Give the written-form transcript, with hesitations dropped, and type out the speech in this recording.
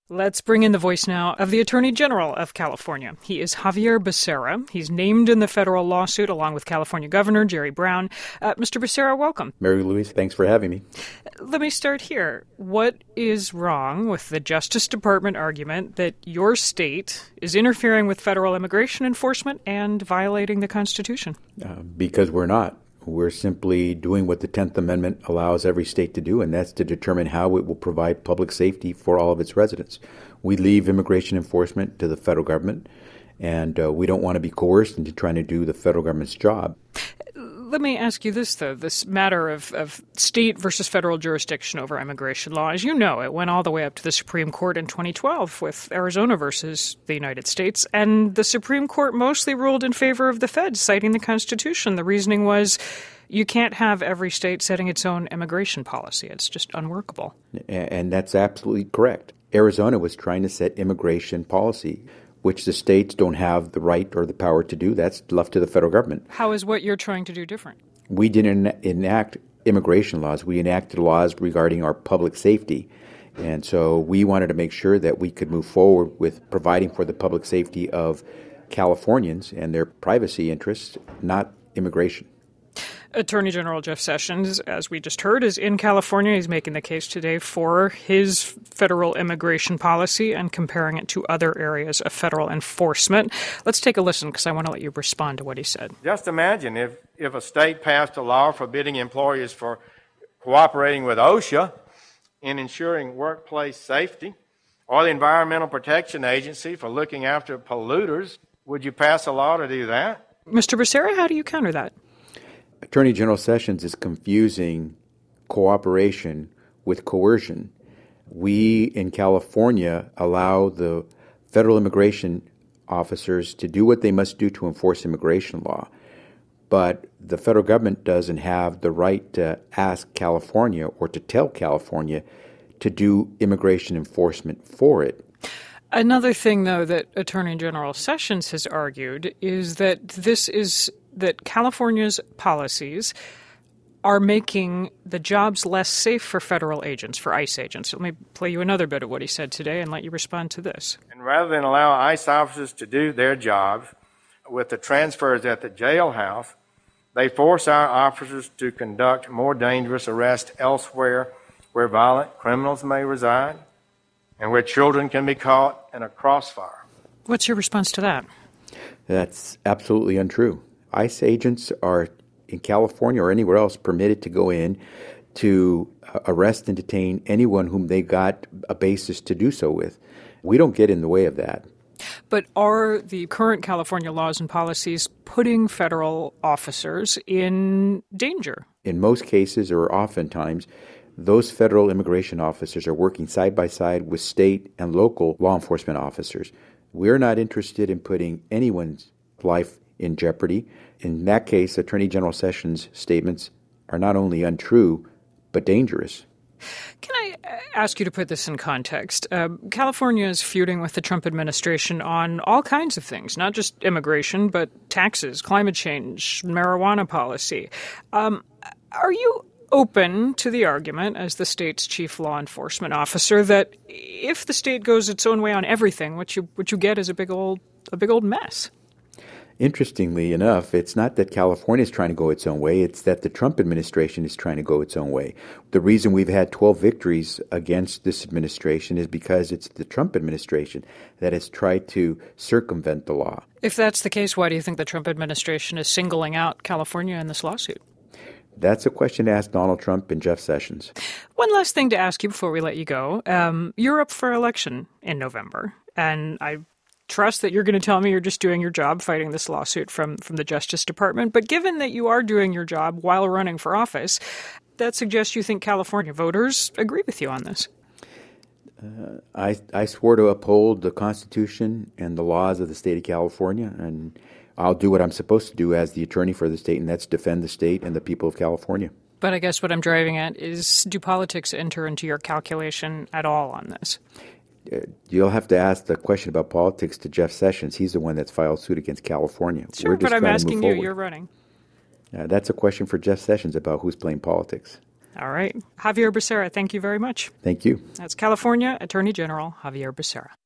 Let's bring in the voice now of the Attorney General of California. He is Xavier Becerra. He's named in the federal lawsuit along with California Governor Jerry Brown. Mr. Becerra, welcome. Mary Louise, thanks for having me. Let me start here. What is wrong with the Justice Department argument that your state is interfering with federal immigration enforcement and violating the Constitution? Because we're not. We're simply doing what the 10th Amendment allows every state to do, and that's to determine how it will provide public safety for all of its residents. We leave immigration enforcement to the federal government, and we don't want to be coerced into trying to do the federal government's job. Let me ask you this, though. This matter of state versus federal jurisdiction over immigration law, as you know, it went all the way up to the Supreme Court in 2012 with Arizona versus the United States. And the Supreme Court mostly ruled in favor of the feds, citing the Constitution. The reasoning was you can't have every state setting its own immigration policy. It's just unworkable. And that's absolutely correct. Arizona was trying to set immigration policy, which the states don't have the right or the power to do. That's left to the federal government. How is what you're trying to do different? We didn't enact immigration laws. We enacted laws regarding our public safety. And so we wanted to make sure that we could move forward with providing for the public safety of Californians and their privacy interests, not immigration. Attorney General Jeff Sessions, as we just heard, is in California. He's making the case today for his federal immigration policy and comparing it to other areas of federal enforcement. Let's take a listen because I want to let you respond to what he said. Just imagine if a state passed a law forbidding employers for cooperating with OSHA in ensuring workplace safety, or the Environmental Protection Agency for looking after polluters. Would you pass a law to do that? Mr. Becerra, how do you counter that? Attorney General Sessions is confusing cooperation with coercion. We in California allow the federal immigration officers to do what they must do to enforce immigration law. But the federal government doesn't have the right to ask California or to tell California to do immigration enforcement for it. Another thing, though, that Attorney General Sessions has argued is that that California's policies are making the jobs less safe for federal agents, for ICE agents. Let me play you another bit of what he said today and let you respond to this. And rather than allow ICE officers to do their jobs with the transfers at the jailhouse, they force our officers to conduct more dangerous arrests elsewhere where violent criminals may reside and where children can be caught in a crossfire. What's your response to that? That's absolutely untrue. ICE agents are in California or anywhere else permitted to go in to arrest and detain anyone whom they got a basis to do so with. We don't get in the way of that. But are the current California laws and policies putting federal officers in danger? In most cases, or oftentimes, those federal immigration officers are working side by side with state and local law enforcement officers. We're not interested in putting anyone's life in jeopardy. In that case, Attorney General Sessions' statements are not only untrue, but dangerous. Can I ask you to put this in context? California is feuding with the Trump administration on all kinds of things, not just immigration, but taxes, climate change, marijuana policy. Are you open to the argument, as the state's chief law enforcement officer, that if the state goes its own way on everything, what you get is a big old mess? Interestingly enough, it's not that California is trying to go its own way, it's that the Trump administration is trying to go its own way. The reason we've had 12 victories against this administration is because it's the Trump administration that has tried to circumvent the law. If that's the case, why do you think the Trump administration is singling out California in this lawsuit? That's a question to ask Donald Trump and Jeff Sessions. One last thing to ask you before we let you go. You're up for election in November, and I trust that you're going to tell me you're just doing your job fighting this lawsuit from the Justice Department. But given that you are doing your job while running for office, that suggests you think California voters agree with you on this. I swore to uphold the Constitution and the laws of the state of California, and I'll do what I'm supposed to do as the attorney for the state, and that's defend the state and the people of California. But I guess what I'm driving at is, do politics enter into your calculation at all on this? You'll have to ask the question about politics to Jeff Sessions. He's the one that's filed suit against California. Sure, We're just but I'm asking you. forward. You're running. That's a question for Jeff Sessions about who's playing politics. All right. Javier Becerra, thank you very much. Thank you. That's California Attorney General Javier Becerra.